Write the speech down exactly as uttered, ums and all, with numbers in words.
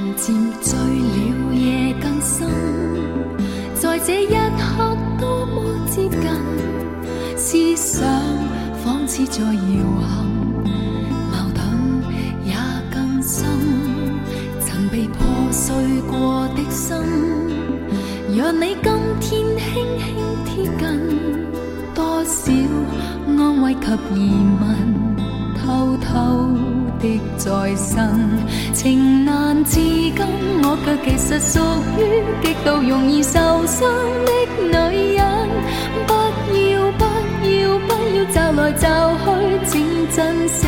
渐醉了夜更深，在这一刻多么接近，思想仿似在摇撼，矛盾也更深，曾被破碎过的心，让你今天轻轻贴近，多少安慰及疑问偷偷的在身，情难自禁，我却其实属于极度容易受伤的女人，不要不要不要找来找去，请珍惜